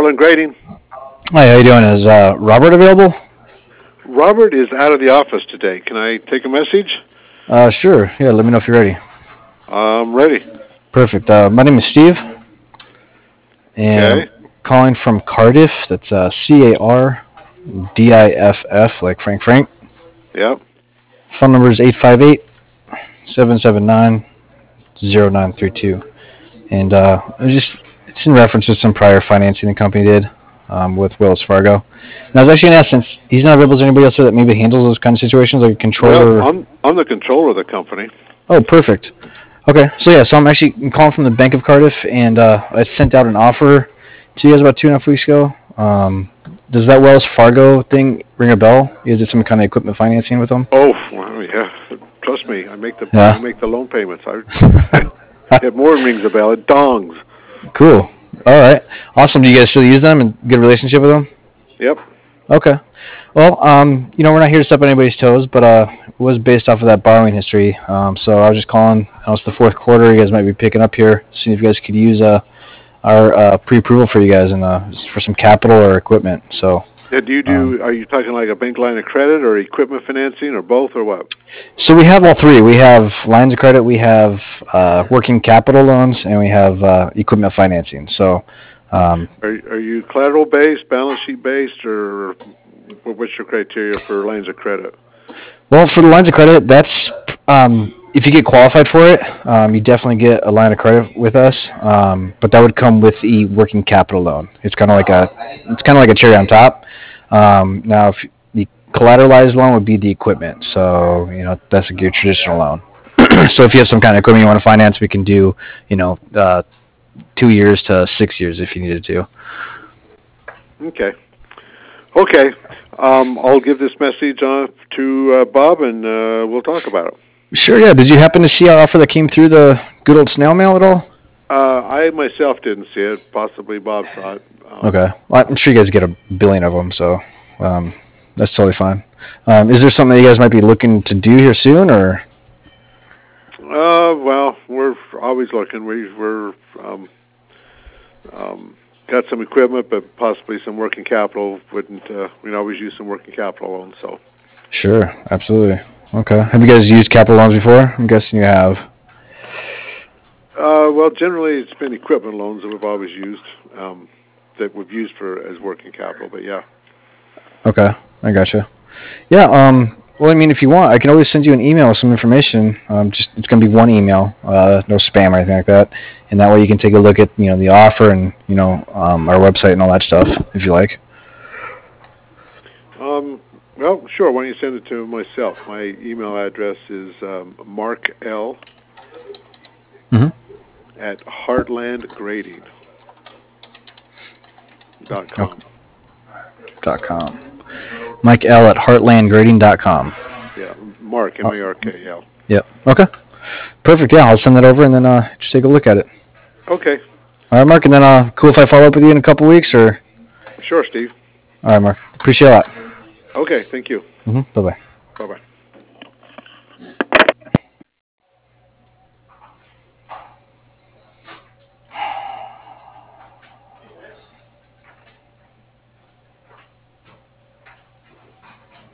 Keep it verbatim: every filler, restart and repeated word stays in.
Heartland Grading. Hi, how you doing? Is uh, Robert available? Robert is out of the office today. Can I take a message? Uh, sure. Yeah, let me know if you're ready. I'm ready. Perfect. Uh, my name is Steve, and Okay. I'm calling from Cardiff. That's uh, C A R D I F F, like Frank Frank. Yep. Phone number is eight five eight, seven seven nine, zero nine three two. And uh, it was just it's in reference to some prior financing the company did um, with Wells Fargo. And I was actually going to ask, since he's not available, is there anybody else there that maybe handles those kind of situations, like a Well, controller? I'm I'm the controller of the company. Oh, perfect. Okay, so yeah, so I'm actually I'm calling from the Bank of Cardiff, and uh, I sent out an offer to you guys about two and a half weeks ago. Um, does that Wells Fargo thing ring a bell? Is it some kind of equipment financing with them? Oh, well, yeah. Trust me, I make the Yeah. I make the loan payments. I it more rings a bell. It dongs. Cool. All right. Awesome. Do you guys still use them and good relationship with them? Yep. Okay. Well, um, you know, we're not here to step on anybody's toes, but uh, it was based off of that borrowing history. Um, so I was just calling. I know it's the fourth quarter. You guys might be picking up here. Seeing if you guys could use uh, our uh, pre-approval for you guys and uh, for some capital or equipment. So. Yeah, do you do? Um, are you talking like a bank line of credit or equipment financing or both or what? So we have all three. We have lines of credit, we have uh, working capital loans, and we have uh, equipment financing. So. Um, are are you collateral based, balance sheet based, or what's your criteria for lines of credit? Well, for the lines of credit, that's um, if you get qualified for it, um, you definitely get a line of credit with us. Um, but that would come with the working capital loan. It's kind of like a it's kind of like a cherry on top. Um, now, if the collateralized loan would be the equipment, so you know that's like your traditional loan. So if you have some kind of equipment you want to finance, we can do you know uh, two years to six years if you needed to. Okay. Okay. Um, I'll give this message on to uh, Bob, and uh, we'll talk about it. Sure, yeah. Did you happen to see our offer that came through the good old snail mail at all? Uh, I myself didn't see it. Possibly Bob saw it. Um, okay. Well, I'm sure you guys get a billion of them, so um, that's totally fine. Um, is there something that you guys might be looking to do here soon, or? Uh, well, we're always looking. We, we're um, um, got some equipment, but possibly some working capital. Wouldn't uh, we always use some working capital loans? So. Sure, absolutely. Okay. Have you guys used capital loans before? I'm guessing you have. Uh, well, generally it's been equipment loans that we've always used, um, that we've used for as working capital. But yeah. Okay, I gotcha. Yeah. Um. Well, I mean, if you want, I can always send you an email with some information. Um, just it's going to be one email, uh, no spam or anything like that, and that way you can take a look at you know the offer and you know um, our website and all that stuff if you like. Um. Well, sure. Why don't you send it to myself? My email address is um, Mark L. Mm-hmm. at heartland grading dot com. Okay. Dot com. Mike L at heartland grading dot com. Yeah, Mark, M A R K L. Yep. Okay. Perfect. Yeah, I'll send that over and then uh, just take a look at it. Okay. All right, Mark, and then uh, cool if I follow up with you in a couple weeks, or? Sure, Steve. All right, Mark. Appreciate it a lot. Okay, thank you. Mm-hmm. Bye-bye. Bye-bye.